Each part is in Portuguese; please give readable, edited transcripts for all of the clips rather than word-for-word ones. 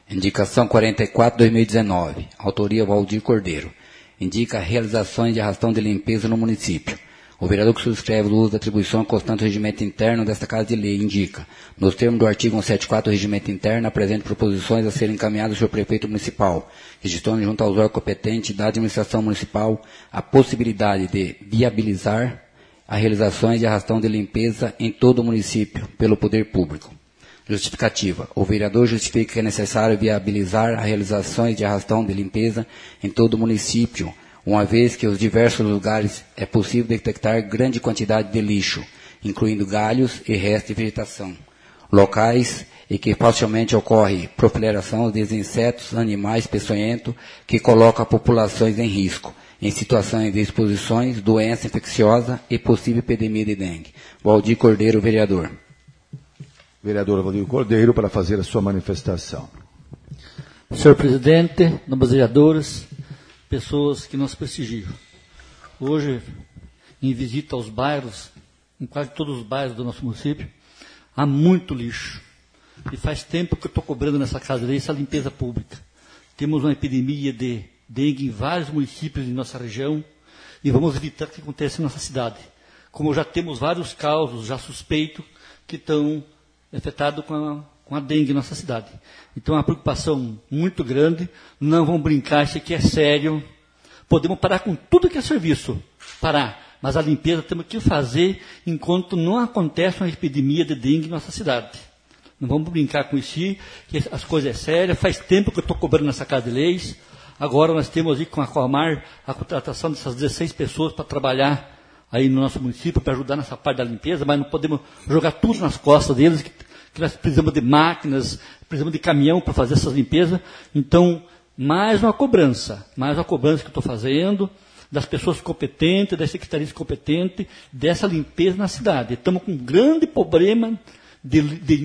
Indicação 44/2019. Autoria Valdir Cordeiro. Indica realizações de arrastão de limpeza no município. O vereador que subscreve o uso da atribuição constante do regimento interno desta Casa de Lei indica, nos termos do artigo 174 do regimento interno, apresente proposições a serem encaminhadas ao prefeito municipal, que gestione junto aos órgãos competentes da administração municipal a possibilidade de viabilizar as realizações de arrastão de limpeza em todo o município pelo poder público. Justificativa. O vereador justifica que é necessário viabilizar as realizações de arrastão de limpeza em todo o município, uma vez que os diversos lugares é possível detectar grande quantidade de lixo, incluindo galhos e restos de vegetação, locais em que facilmente ocorre proliferação de insetos, animais peçonhentos que colocam populações em risco, em situações de exposições, doença infecciosa e possível epidemia de dengue. Valdir Cordeiro, vereador. Vereador Valdir Cordeiro, para fazer a sua manifestação. Senhor presidente, nobres vereadores, pessoas que nos prestigiam. Hoje, em visita aos bairros, em quase todos os bairros do nosso município, há muito lixo. E faz tempo que eu estou cobrando nessa Casa de Lei essa limpeza pública. Temos uma epidemia de dengue em vários municípios de nossa região e vamos evitar que aconteça em nossa cidade. Como já temos vários casos já suspeitos que estão afetados com a dengue em nossa cidade. Então é uma preocupação muito grande, não vamos brincar, isso aqui é sério. Podemos parar com tudo que é serviço, parar, mas a limpeza temos que fazer enquanto não acontece uma epidemia de dengue em nossa cidade. Não vamos brincar com isso, que as coisas é sérias, faz tempo que eu estou cobrando nessa Casa de Leis, agora nós temos aí com a Comar a contratação dessas 16 pessoas para trabalhar aí no nosso município, para ajudar nessa parte da limpeza, mas não podemos jogar tudo nas costas deles, que nós precisamos de máquinas, precisamos de caminhão para fazer essas limpezas. Então, mais uma cobrança que eu estou fazendo, das pessoas competentes, das secretarias competentes, dessa limpeza na cidade. Estamos com um grande problema de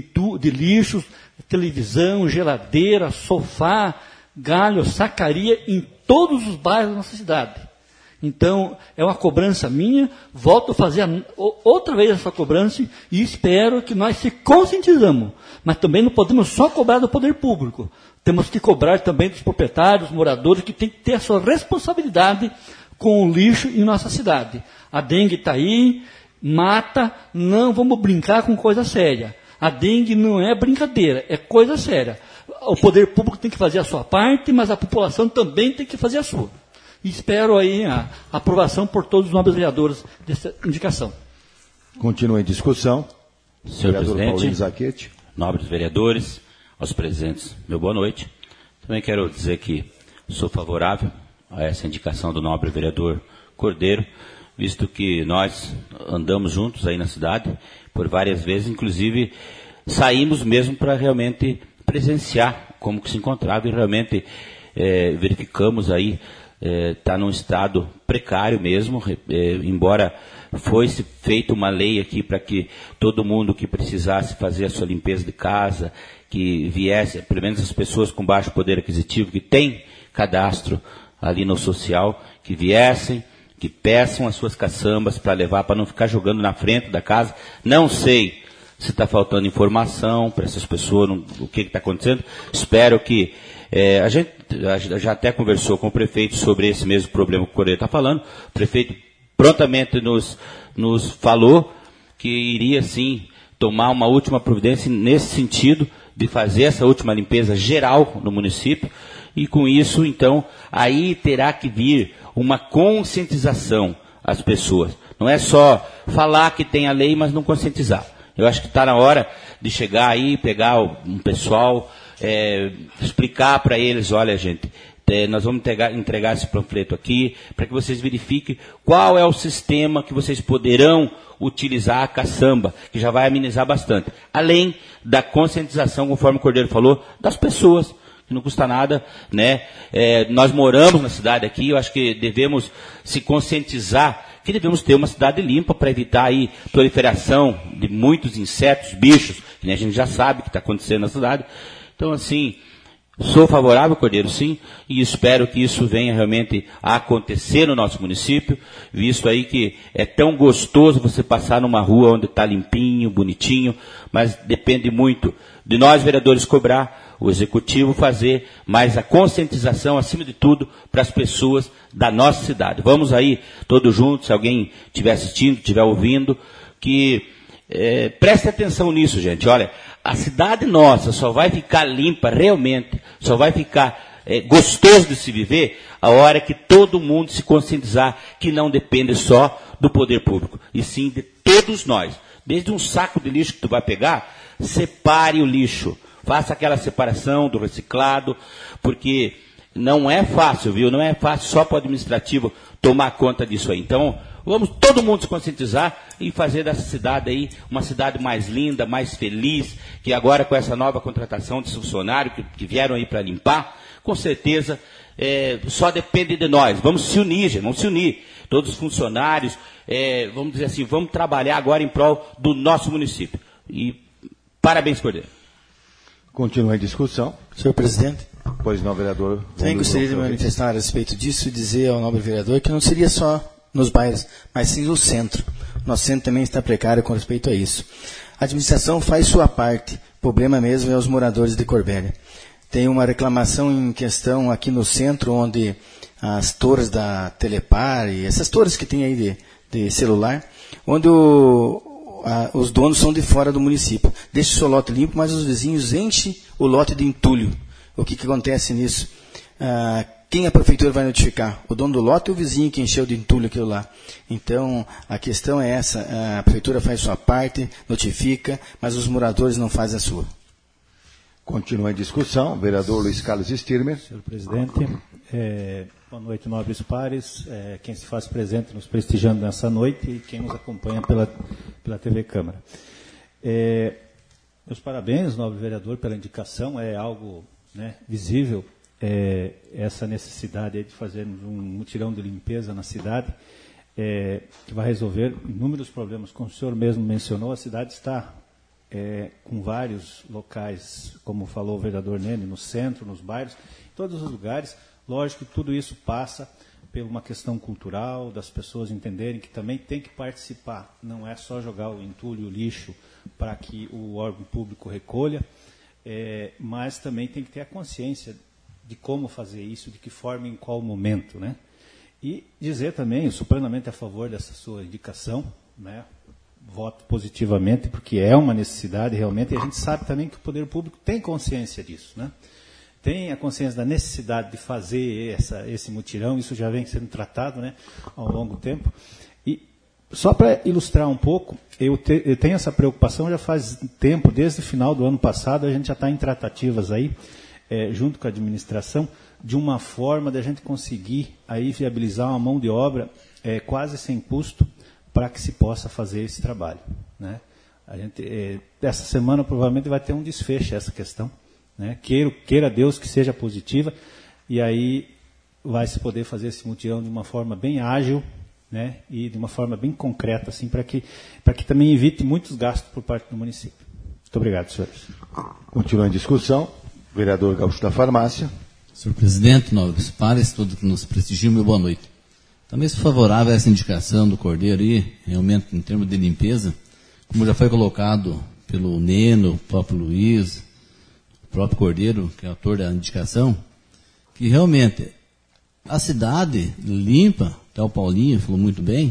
lixos, televisão, geladeira, sofá, galho, sacaria, em todos os bairros da nossa cidade. Então, é uma cobrança minha, volto a fazer outra vez essa cobrança e espero que nós se conscientizamos. Mas também não podemos só cobrar do poder público. Temos que cobrar também dos proprietários, moradores, que têm que ter a sua responsabilidade com o lixo em nossa cidade. A dengue está aí, mata, não vamos brincar com coisa séria. A dengue não é brincadeira, é coisa séria. O poder público tem que fazer a sua parte, mas a população também tem que fazer a sua. E espero aí a aprovação por todos os nobres vereadores dessa indicação. Continua em discussão. Senhor vereador presidente, Paulinho Zachetti. Nobres vereadores, aos presentes, meu boa noite. Também quero dizer que sou favorável a essa indicação do nobre vereador Cordeiro, visto que nós andamos juntos aí na cidade por várias vezes, inclusive saímos mesmo para realmente presenciar como que se encontrava e realmente verificamos aí está num estado precário mesmo, embora fosse feita uma lei aqui para que todo mundo que precisasse fazer a sua limpeza de casa, que viesse, pelo menos as pessoas com baixo poder aquisitivo, que tem cadastro ali no social, que viessem, que peçam as suas caçambas para levar, para não ficar jogando na frente da casa. Não sei se está faltando informação para essas pessoas, o que está acontecendo. Espero que a gente já até conversou com o prefeito sobre esse mesmo problema que o Correio está falando. O prefeito prontamente nos falou que iria, sim, tomar uma última providência nesse sentido, de fazer essa última limpeza geral no município. E com isso, então, aí terá que vir uma conscientização às pessoas. Não é só falar que tem a lei, mas não conscientizar. Eu acho que está na hora de chegar aí, pegar um pessoal, explicar para eles, olha gente, nós vamos entregar esse panfleto aqui, para que vocês verifiquem qual é o sistema que vocês poderão utilizar a caçamba, que já vai amenizar bastante. Além da conscientização, conforme o Cordeiro falou, das pessoas, que não custa nada, né? Nós moramos na cidade aqui, eu acho que devemos se conscientizar que devemos ter uma cidade limpa para evitar aí proliferação de muitos insetos, bichos, que a gente já sabe que está acontecendo na cidade. Então, assim, sou favorável, Cordeiro, sim, e espero que isso venha realmente a acontecer no nosso município, visto aí que é tão gostoso você passar numa rua onde está limpinho, bonitinho, mas depende muito de nós, vereadores, cobrar. o Executivo fazer mais a conscientização, acima de tudo, para as pessoas da nossa cidade. Vamos aí, todos juntos, se alguém estiver assistindo, estiver ouvindo, que preste atenção nisso, gente. Olha, a cidade nossa só vai ficar limpa realmente, só vai ficar gostoso de se viver a hora que todo mundo se conscientizar que não depende só do poder público, e sim de todos nós. Desde um saco de lixo que tu vai pegar, separe o lixo. Faça aquela separação do reciclado, porque não é fácil, viu? Não é fácil só para o administrativo tomar conta disso aí. Então, vamos todo mundo se conscientizar e fazer dessa cidade aí uma cidade mais linda, mais feliz, que agora com essa nova contratação de funcionários que vieram aí para limpar, com certeza só depende de nós. Vamos se unir, gente, vamos se unir. Todos os funcionários, vamos dizer assim, vamos trabalhar agora em prol do nosso município. E parabéns, Cordeiro. Continua a discussão. Senhor presidente. Pois não, vereador. Também gostaria de manifestar a respeito disso e dizer ao nobre vereador que não seria só nos bairros, mas sim no centro. Nosso centro também está precário com respeito a isso. A administração faz sua parte. O problema mesmo é os moradores de Corbélia. Tem uma reclamação em questão aqui no centro, onde as torres da Telepar e essas torres que tem aí de celular, onde os donos são de fora do município. Deixa o seu lote limpo, mas os vizinhos enchem o lote de entulho. O que acontece nisso? Quem a prefeitura vai notificar? O dono do lote ou o vizinho que encheu de entulho aquilo lá? Então, a questão é essa. A prefeitura faz sua parte, notifica, mas os moradores não fazem a sua. Continua a discussão. Vereador Luiz Carlos Stirmer. Senhor presidente, boa noite, nobres pares, quem se faz presente nos prestigiando nessa noite e quem nos acompanha pela TV Câmara. Meus parabéns, nobre vereador, pela indicação, é algo visível, essa necessidade de fazermos um mutirão de limpeza na cidade, que vai resolver inúmeros problemas. Como o senhor mesmo mencionou, a cidade está com vários locais, como falou o vereador Nene, no centro, nos bairros, em todos os lugares. Lógico que tudo isso passa por uma questão cultural, das pessoas entenderem que também tem que participar. Não é só jogar o entulho e o lixo para que o órgão público recolha, mas também tem que ter a consciência de como fazer isso, de que forma, em qual momento, né? E dizer também, eu sou plenamente a favor dessa sua indicação, né? Voto positivamente, porque é uma necessidade realmente, e a gente sabe também que o poder público tem consciência disso, né? Tem a consciência da necessidade de fazer esse mutirão, isso já vem sendo tratado, né, ao longo do tempo. E só para ilustrar um pouco, eu tenho essa preocupação já faz tempo, desde o final do ano passado, a gente já está em tratativas aí, junto com a administração, de uma forma de a gente conseguir aí viabilizar uma mão de obra quase sem custo para que se possa fazer esse trabalho, né? A gente, essa semana provavelmente vai ter um desfecho essa questão, né? Queira Deus que seja positiva, e aí vai se poder fazer esse mutirão de uma forma bem ágil, né? E de uma forma bem concreta, assim, para que também evite muitos gastos por parte do município. Muito obrigado, senhores. Continua a discussão. Vereador Gaúcho da Farmácia. Senhor presidente, nobres pares, todos que nos prestigiam, meu boa noite. Também sou favorável a essa indicação do Cordeiro aí, realmente em termos de limpeza, como já foi colocado pelo Neno, o próprio Luiz, o próprio Cordeiro, que é autor da indicação, que realmente a cidade limpa, até o Paulinho falou muito bem,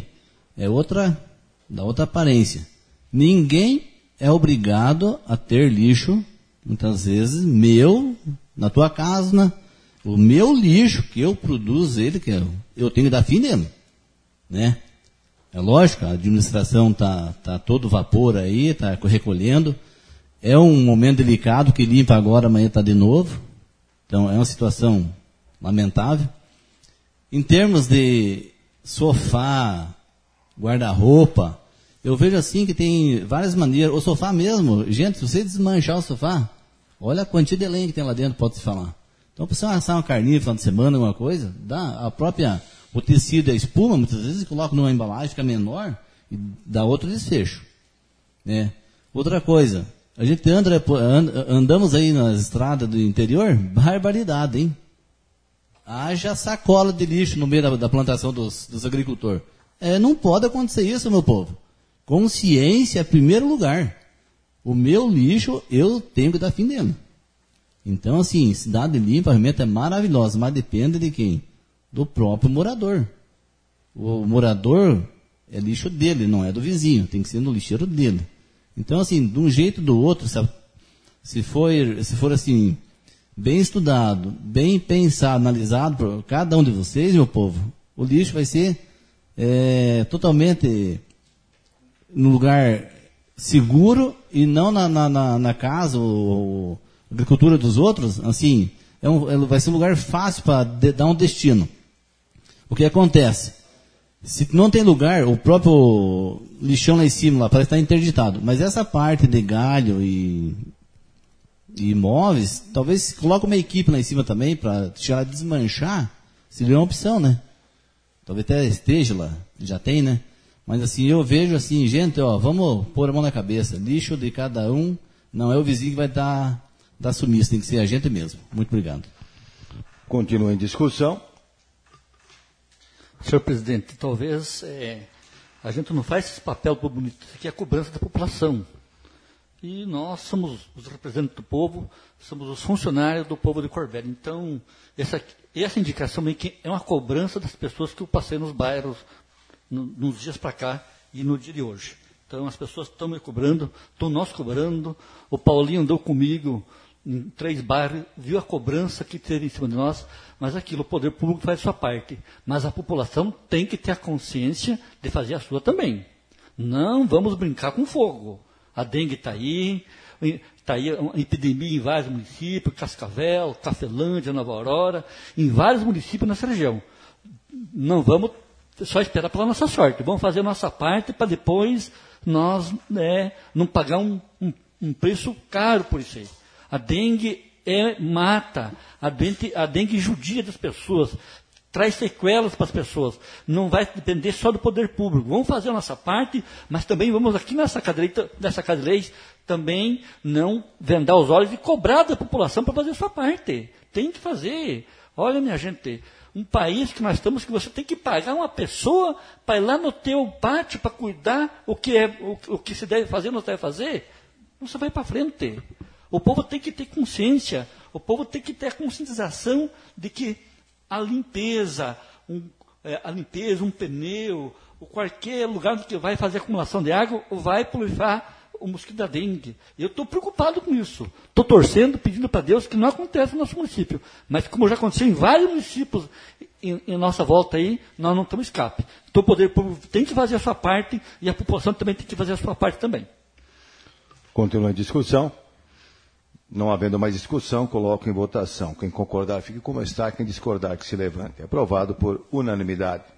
da outra aparência. Ninguém é obrigado a ter lixo, muitas vezes, na tua casa, o meu lixo, que eu produzo ele, que eu tenho que dar fim nele, né? É lógico, a administração tá todo vapor aí, está recolhendo. É um momento delicado, que limpa agora, amanhã está de novo. Então, é uma situação lamentável. Em termos de sofá, guarda-roupa, eu vejo assim que tem várias maneiras. O sofá mesmo, gente, se você desmanchar o sofá, olha a quantia de lenha que tem lá dentro, pode-se falar. Então, para você assar uma carninha no final de semana, alguma coisa, o tecido e a espuma, muitas vezes coloca numa embalagem, fica menor, e dá outro desfecho, né? Outra coisa, a gente andamos aí nas estradas do interior, barbaridade, hein? Haja sacola de lixo no meio da plantação dos agricultores. Não pode acontecer isso, meu povo. Consciência é primeiro lugar. O meu lixo, eu tenho que dar fim dele. Então, assim, cidade limpa realmente é maravilhosa, mas depende de quem? Do próprio morador. O morador é lixo dele, não é do vizinho, tem que ser no lixeiro dele. Então, assim, de um jeito ou do outro, sabe, se for assim, bem estudado, bem pensado, analisado por cada um de vocês, meu povo, o lixo vai ser totalmente no lugar seguro e não na casa ou agricultura dos outros. Assim, vai ser um lugar fácil para dar um destino. O que acontece? Se não tem lugar, o próprio lixão lá em cima lá, parece estar interditado. Mas essa parte de galho e imóveis, talvez coloque uma equipe lá em cima também para tirar, desmanchar, seria uma opção, né? Talvez até esteja lá, já tem, né? Mas assim, eu vejo assim, gente, ó, vamos pôr a mão na cabeça. Lixo de cada um, não é o vizinho que vai dar sumiço, tem que ser a gente mesmo. Muito obrigado. Continua em discussão. Senhor presidente, talvez a gente não faz esse papel bonito, isso aqui é a cobrança da população. E nós somos os representantes do povo, somos os funcionários do povo de Corbélia. Então, essa indicação meio que é uma cobrança das pessoas que eu passei nos bairros nos dias para cá e no dia de hoje. Então, as pessoas estão me cobrando, estão nós cobrando. O Paulinho andou comigo em 3 bairros, viu a cobrança que teve em cima de nós, mas aquilo, o poder público faz a sua parte. Mas a população tem que ter a consciência de fazer a sua também. Não vamos brincar com fogo. A dengue está aí uma epidemia em vários municípios, Cascavel, Cafelândia, Nova Aurora, em vários municípios nessa região. Não vamos só esperar pela nossa sorte, vamos fazer a nossa parte para depois nós não pagar um preço caro por isso aí. A dengue mata, a dengue judia das pessoas, traz sequelas para as pessoas. Não vai depender só do poder público. Vamos fazer a nossa parte, mas também vamos aqui nessa cadeia de leis também não vendar os olhos e cobrar da população para fazer a sua parte. Tem que fazer. Olha, minha gente, um país que nós estamos, que você tem que pagar uma pessoa para ir lá no teu pátio para cuidar o que se deve fazer, não se deve fazer. Não se vai para frente. O povo tem que ter consciência, o povo tem que ter a conscientização de que a limpeza, um pneu, ou qualquer lugar que vai fazer acumulação de água, vai proliferar o mosquito da dengue. Eu estou preocupado com isso. Estou torcendo, pedindo para Deus que não aconteça no nosso município. Mas como já aconteceu em vários municípios em nossa volta aí, nós não temos escape. Então o poder público tem que fazer a sua parte e a população também tem que fazer a sua parte também. Continua em discussão. Não havendo mais discussão, coloco em votação. Quem concordar, fique como está. Quem discordar, que se levante. Aprovado por unanimidade.